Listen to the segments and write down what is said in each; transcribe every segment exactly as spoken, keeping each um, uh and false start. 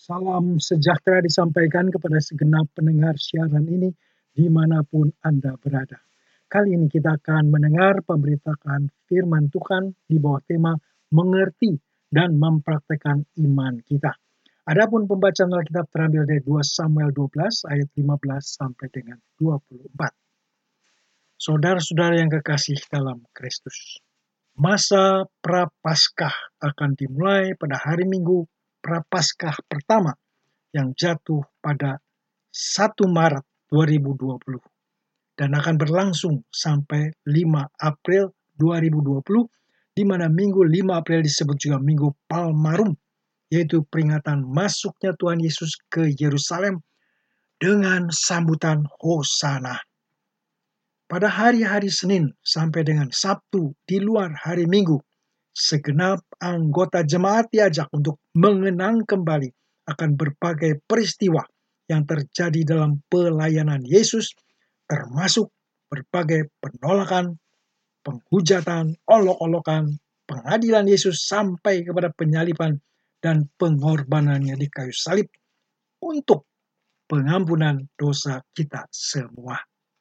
Salam sejahtera disampaikan kepada segenap pendengar siaran ini dimanapun Anda berada. Kali ini kita akan mendengar pemberitaan firman Tuhan di bawah tema mengerti dan mempraktekkan iman kita. Adapun pembacaan Alkitab terambil dari dua Samuel dua belas ayat lima belas sampai dengan dua puluh empat. Saudara-saudara yang kekasih dalam Kristus, masa Prapaskah akan dimulai pada hari Minggu Prapaskah pertama yang jatuh pada satu Maret dua ribu dua puluh dan akan berlangsung sampai lima April dua ribu dua puluh, di mana Minggu lima April disebut juga Minggu Palmarum, yaitu peringatan masuknya Tuhan Yesus ke Yerusalem dengan sambutan Hosana. Pada hari-hari Senin sampai dengan Sabtu di luar hari Minggu, segenap anggota jemaat diajak untuk mengenang kembali akan berbagai peristiwa yang terjadi dalam pelayanan Yesus, termasuk berbagai penolakan, penghujatan, olok-olokan, pengadilan Yesus sampai kepada penyaliban dan pengorbanannya di kayu salib untuk pengampunan dosa kita semua.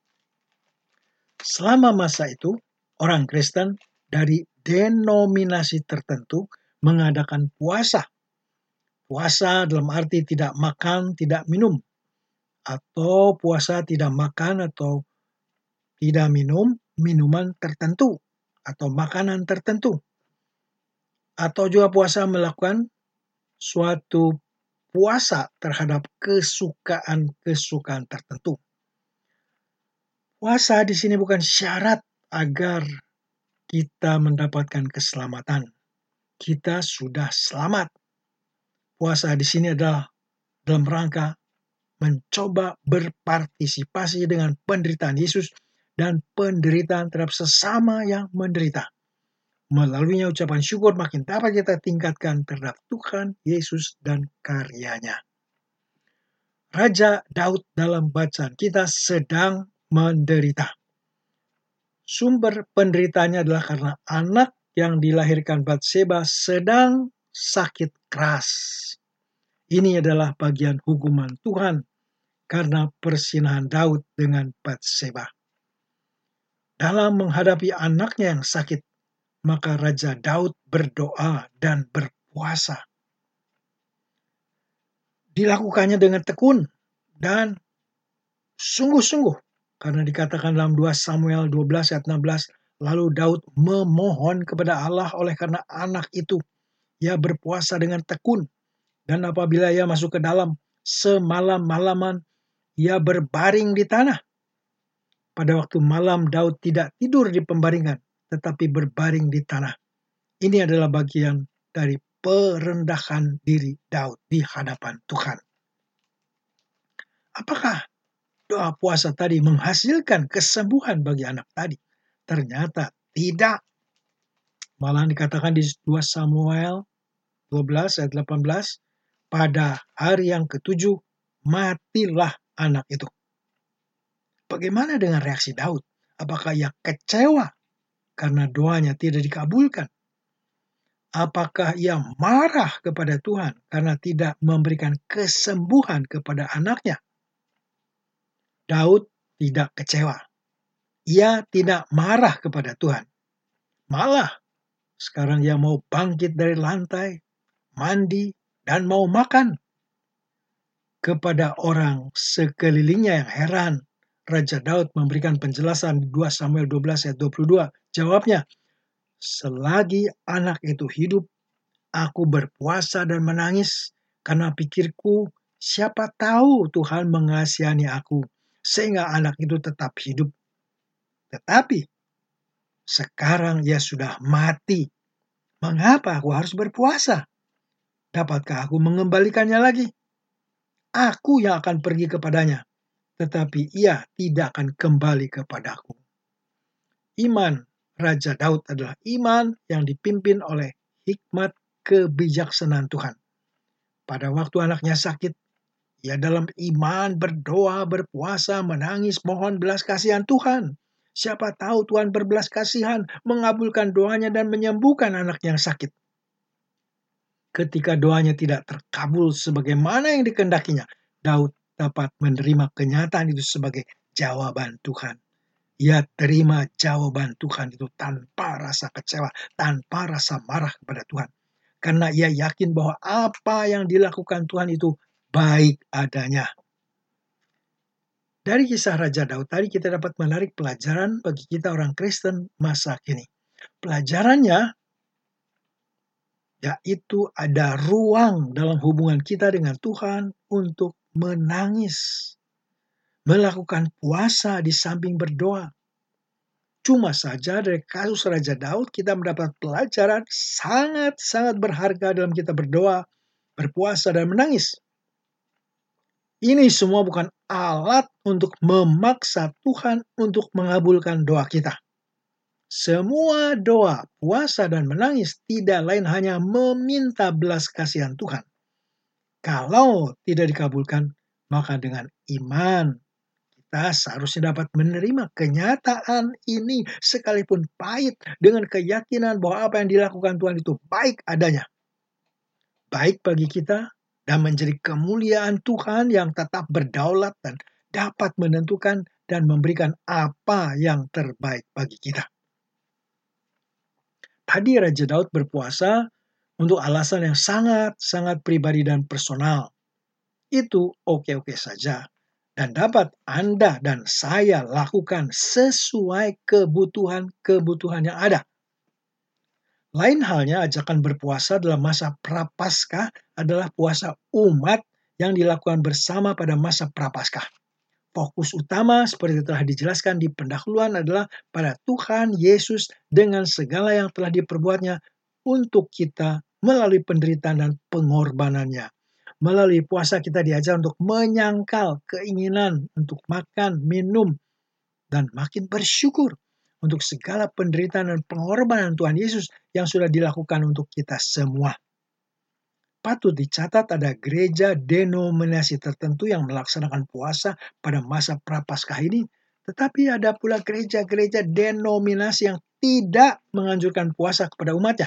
Selama masa itu, orang Kristen dari denominasi tertentu mengadakan puasa. Puasa dalam arti tidak makan, tidak minum. Atau puasa tidak makan atau tidak minum minuman tertentu atau makanan tertentu. Atau juga puasa melakukan suatu puasa terhadap kesukaan-kesukaan tertentu. Puasa di sini bukan syarat agar kita mendapatkan keselamatan. Kita sudah selamat. Puasa di sini adalah dalam rangka mencoba berpartisipasi dengan penderitaan Yesus dan penderitaan terhadap sesama yang menderita. Melaluinya ucapan syukur makin dapat kita tingkatkan terhadap Tuhan Yesus dan karyanya. Raja Daud dalam bacaan kita sedang menderita. Sumber penderitaannya adalah karena anak yang dilahirkan Batseba sedang sakit keras. Ini adalah bagian hukuman Tuhan karena persinahan Daud dengan Batseba. Dalam menghadapi anaknya yang sakit, maka Raja Daud berdoa dan berpuasa. Dilakukannya dengan tekun dan sungguh-sungguh, karena dikatakan dalam dua Samuel dua belas ayat enam belas, lalu Daud memohon kepada Allah oleh karena anak itu. Ia berpuasa dengan tekun, dan apabila ia masuk ke dalam, semalam-malaman ia berbaring di tanah. Pada waktu malam Daud tidak tidur di pembaringan, tetapi berbaring di tanah. Ini adalah bagian dari perendahan diri Daud di hadapan Tuhan. Apakah doa puasa tadi menghasilkan kesembuhan bagi anak tadi? Ternyata tidak. Malah dikatakan di dua Samuel dua belas ayat delapan belas, pada hari yang ketujuh matilah anak itu. Bagaimana dengan reaksi Daud? Apakah ia kecewa karena doanya tidak dikabulkan? Apakah ia marah kepada Tuhan karena tidak memberikan kesembuhan kepada anaknya? Daud tidak kecewa. Ia tidak marah kepada Tuhan. Malah, sekarang ia mau bangkit dari lantai, mandi, dan mau makan. Kepada orang sekelilingnya yang heran, Raja Daud memberikan penjelasan di dua Samuel dua belas ayat dua puluh dua. Jawabnya, selagi anak itu hidup, aku berpuasa dan menangis karena pikirku, siapa tahu Tuhan mengasihani aku sehingga anak itu tetap hidup. Tetapi sekarang ia sudah mati. Mengapa aku harus berpuasa? Dapatkah aku mengembalikannya lagi? Aku yang akan pergi kepadanya, tetapi ia tidak akan kembali kepadaku. Iman Raja Daud adalah iman yang dipimpin oleh hikmat kebijaksanaan Tuhan. Pada waktu anaknya sakit, ia dalam iman berdoa, berpuasa, menangis, mohon belas kasihan Tuhan. Siapa tahu Tuhan berbelas kasihan, mengabulkan doanya dan menyembuhkan anak yang sakit. Ketika doanya tidak terkabul sebagaimana yang dikehendakinya, Daud dapat menerima kenyataan itu sebagai jawaban Tuhan. Ia terima jawaban Tuhan itu tanpa rasa kecewa, tanpa rasa marah kepada Tuhan. Karena ia yakin bahwa apa yang dilakukan Tuhan itu baik adanya. Dari kisah Raja Daud tadi kita dapat menarik pelajaran bagi kita orang Kristen masa kini. Pelajarannya yaitu ada ruang dalam hubungan kita dengan Tuhan untuk menangis. Melakukan puasa di samping berdoa. Cuma saja dari kasus Raja Daud kita mendapat pelajaran sangat-sangat berharga dalam kita berdoa, berpuasa, dan menangis. Ini semua bukan alat untuk memaksa Tuhan untuk mengabulkan doa kita. Semua doa, puasa, dan menangis tidak lain hanya meminta belas kasihan Tuhan. Kalau tidak dikabulkan, maka dengan iman kita seharusnya dapat menerima kenyataan ini sekalipun pahit dengan keyakinan bahwa apa yang dilakukan Tuhan itu baik adanya. Baik bagi kita dan menjadi kemuliaan Tuhan yang tetap berdaulat dan dapat menentukan dan memberikan apa yang terbaik bagi kita. Tadi Raja Daud berpuasa untuk alasan yang sangat-sangat pribadi dan personal. Itu oke-oke saja. Dan dapat Anda dan saya lakukan sesuai kebutuhan-kebutuhan yang ada. Lain halnya ajakan berpuasa dalam masa Prapaskah adalah puasa umat yang dilakukan bersama pada masa Prapaskah. Fokus utama seperti telah dijelaskan di pendahuluan adalah pada Tuhan Yesus dengan segala yang telah diperbuatnya untuk kita melalui penderitaan dan pengorbanannya. Melalui puasa kita diajar untuk menyangkal keinginan untuk makan, minum, dan makin bersyukur untuk segala penderitaan dan pengorbanan Tuhan Yesus yang sudah dilakukan untuk kita semua. Patut dicatat ada gereja denominasi tertentu yang melaksanakan puasa pada masa Prapaskah ini, tetapi ada pula gereja-gereja denominasi yang tidak menganjurkan puasa kepada umatnya.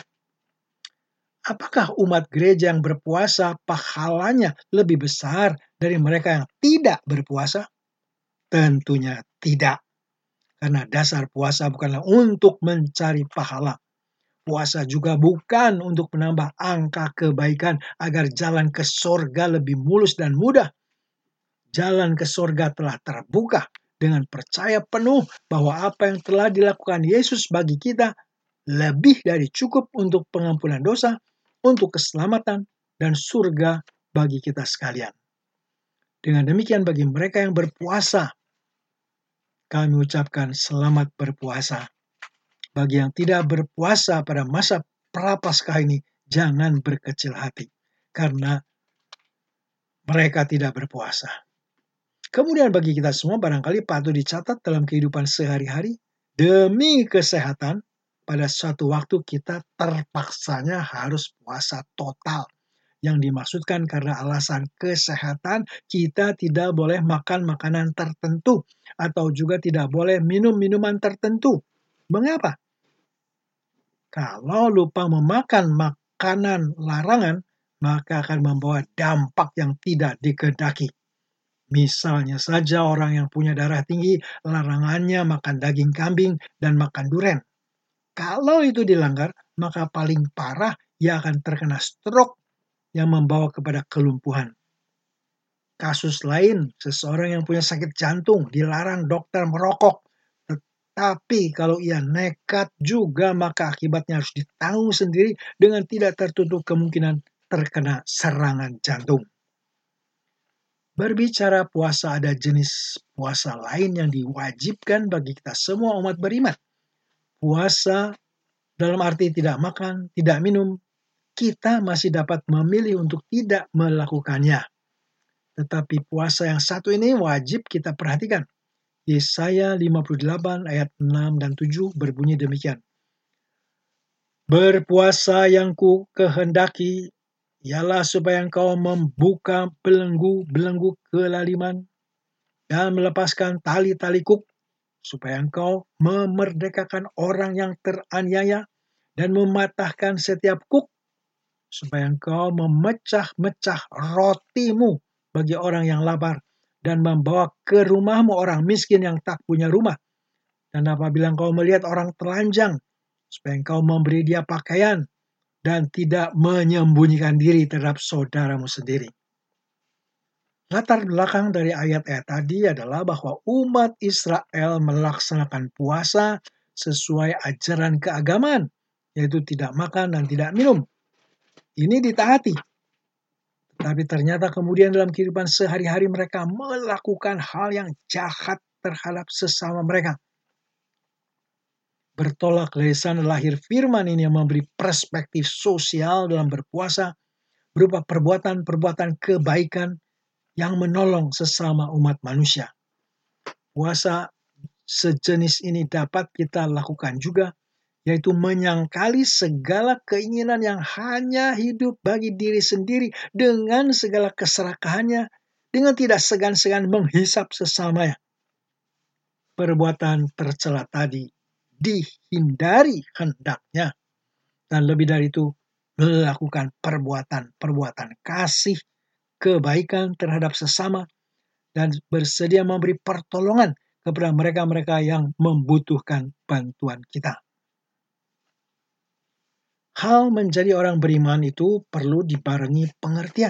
Apakah umat gereja yang berpuasa pahalanya lebih besar dari mereka yang tidak berpuasa? Tentunya tidak. Karena dasar puasa bukanlah untuk mencari pahala. Puasa juga bukan untuk menambah angka kebaikan agar jalan ke sorga lebih mulus dan mudah. Jalan ke sorga telah terbuka dengan percaya penuh bahwa apa yang telah dilakukan Yesus bagi kita lebih dari cukup untuk pengampunan dosa, untuk keselamatan, dan surga bagi kita sekalian. Dengan demikian bagi mereka yang berpuasa, kami ucapkan selamat berpuasa. Bagi yang tidak berpuasa pada masa Prapaskah ini, jangan berkecil hati. Karena mereka tidak berpuasa. Kemudian bagi kita semua barangkali patut dicatat dalam kehidupan sehari-hari, demi kesehatan, pada suatu waktu kita terpaksanya harus puasa total. Yang dimaksudkan karena alasan kesehatan, kita tidak boleh makan makanan tertentu atau juga tidak boleh minum minuman tertentu. Mengapa? Kalau lupa memakan makanan larangan, maka akan membawa dampak yang tidak dikehendaki. Misalnya saja orang yang punya darah tinggi, larangannya makan daging kambing dan makan duren. Kalau itu dilanggar, maka paling parah ia akan terkena stroke yang membawa kepada kelumpuhan. Kasus lain, seseorang yang punya sakit jantung dilarang dokter merokok. Tetapi kalau ia nekat juga, maka akibatnya harus ditanggung sendiri dengan tidak tertutup kemungkinan terkena serangan jantung. Berbicara puasa, ada jenis puasa lain yang diwajibkan bagi kita semua umat beriman. Puasa dalam arti tidak makan, tidak minum, kita masih dapat memilih untuk tidak melakukannya. Tetapi puasa yang satu ini wajib kita perhatikan. Yesaya lima puluh delapan ayat enam dan tujuh berbunyi demikian. Berpuasa yang ku kehendaki ialah supaya engkau membuka belenggu-belenggu kelaliman dan melepaskan tali-tali kuk, supaya engkau memerdekakan orang yang teraniaya dan mematahkan setiap kuk, supaya engkau memecah-mecah rotimu bagi orang yang lapar, dan membawa ke rumahmu orang miskin yang tak punya rumah. Dan apabila engkau melihat orang telanjang, supaya engkau memberi dia pakaian, dan tidak menyembunyikan diri terhadap saudaramu sendiri. Latar belakang dari ayat-ayat tadi adalah bahwa umat Israel melaksanakan puasa sesuai ajaran keagamaan, yaitu tidak makan dan tidak minum. Ini ditaati. Tapi ternyata kemudian dalam kehidupan sehari-hari mereka melakukan hal yang jahat terhadap sesama mereka. Bertolak dari sana lahir firman ini yang memberi perspektif sosial dalam berpuasa berupa perbuatan-perbuatan kebaikan yang menolong sesama umat manusia. Puasa sejenis ini dapat kita lakukan juga, yaitu menyangkali segala keinginan yang hanya hidup bagi diri sendiri dengan segala keserakahannya, dengan tidak segan-segan menghisap sesamanya. Perbuatan tercela tadi dihindari hendaknya, dan lebih dari itu melakukan perbuatan-perbuatan kasih, kebaikan terhadap sesama, dan bersedia memberi pertolongan kepada mereka-mereka yang membutuhkan bantuan kita. Hal menjadi orang beriman itu perlu dibarengi pengertian.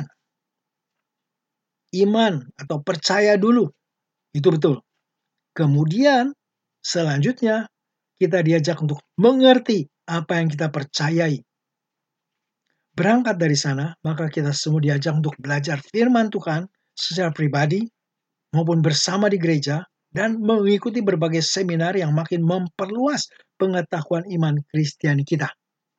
Iman atau percaya dulu, itu betul. Kemudian selanjutnya kita diajak untuk mengerti apa yang kita percayai. Berangkat dari sana, maka kita semua diajak untuk belajar firman Tuhan secara pribadi maupun bersama di gereja, dan mengikuti berbagai seminar yang makin memperluas pengetahuan iman Kristiani kita.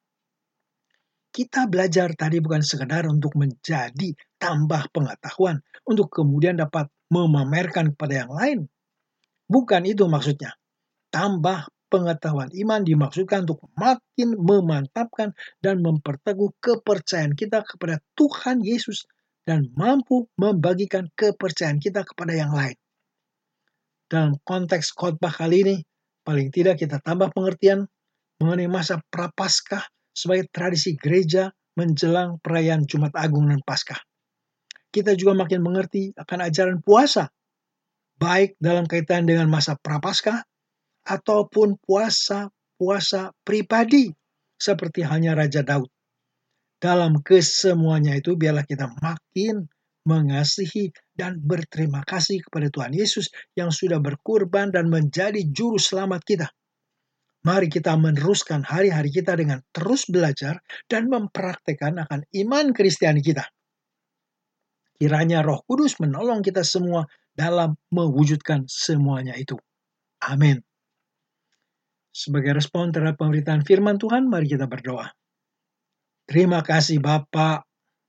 Kita belajar tadi bukan sekedar untuk menjadi tambah pengetahuan, untuk kemudian dapat memamerkan kepada yang lain. Bukan itu maksudnya. Tambah pengetahuan iman dimaksudkan untuk makin memantapkan dan memperteguh kepercayaan kita kepada Tuhan Yesus dan mampu membagikan kepercayaan kita kepada yang lain. Dalam konteks khotbah kali ini, paling tidak kita tambah pengertian mengenai masa Prapaskah sebagai tradisi gereja menjelang perayaan Jumat Agung dan Paskah. Kita juga makin mengerti akan ajaran puasa, baik dalam kaitan dengan masa Prapaskah ataupun puasa-puasa pribadi seperti halnya Raja Daud. Dalam kesemuanya itu biarlah kita makin mengasihi dan berterima kasih kepada Tuhan Yesus yang sudah berkorban dan menjadi juru selamat kita. Mari kita meneruskan hari-hari kita dengan terus belajar dan mempraktekkan akan iman Kristiani kita. Kiranya Roh Kudus menolong kita semua dalam mewujudkan semuanya itu. Amin. Sebagai respon terhadap pemberitaan firman Tuhan, mari kita berdoa. Terima kasih Bapa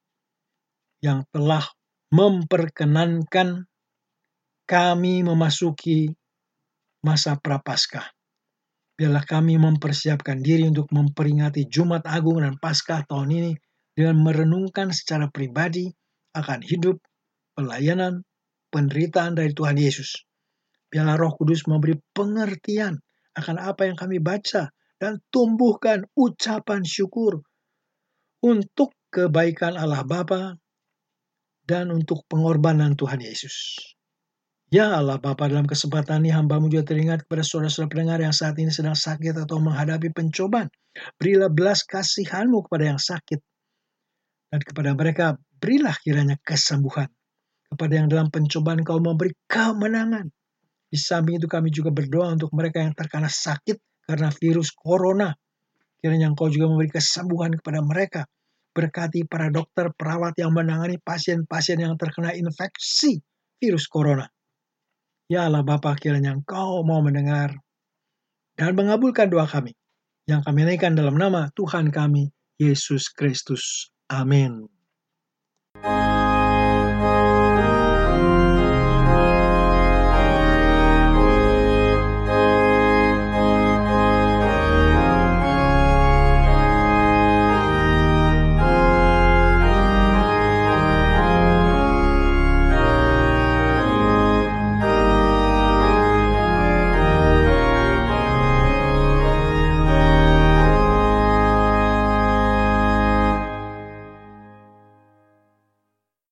yang telah memperkenankan kami memasuki masa Prapaskah. Biarlah kami mempersiapkan diri untuk memperingati Jumat Agung dan Paskah tahun ini dengan merenungkan secara pribadi akan hidup, pelayanan, penderitaan dari Tuhan Yesus. Biarlah Roh Kudus memberi pengertian akan apa yang kami baca dan tumbuhkan ucapan syukur untuk kebaikan Allah Bapa dan untuk pengorbanan Tuhan Yesus. Ya Allah Bapa, dalam kesempatan ini hamba-Mu juga teringat kepada saudara-saudara pendengar yang saat ini sedang sakit atau menghadapi pencobaan. Berilah belas kasihan-Mu kepada yang sakit. Dan kepada mereka berilah kiranya kesembuhan. Kepada yang dalam pencobaan Kau memberi kemenangan. Di samping itu kami juga berdoa untuk mereka yang terkena sakit karena virus corona. Kiranya Engkau juga memberi kesembuhan kepada mereka. Berkati para dokter, perawat yang menangani pasien-pasien yang terkena infeksi virus corona. Ya Allah Bapa, kiranya Engkau mau mendengar dan mengabulkan doa kami yang kami naikkan dalam nama Tuhan kami, Yesus Kristus. Amin.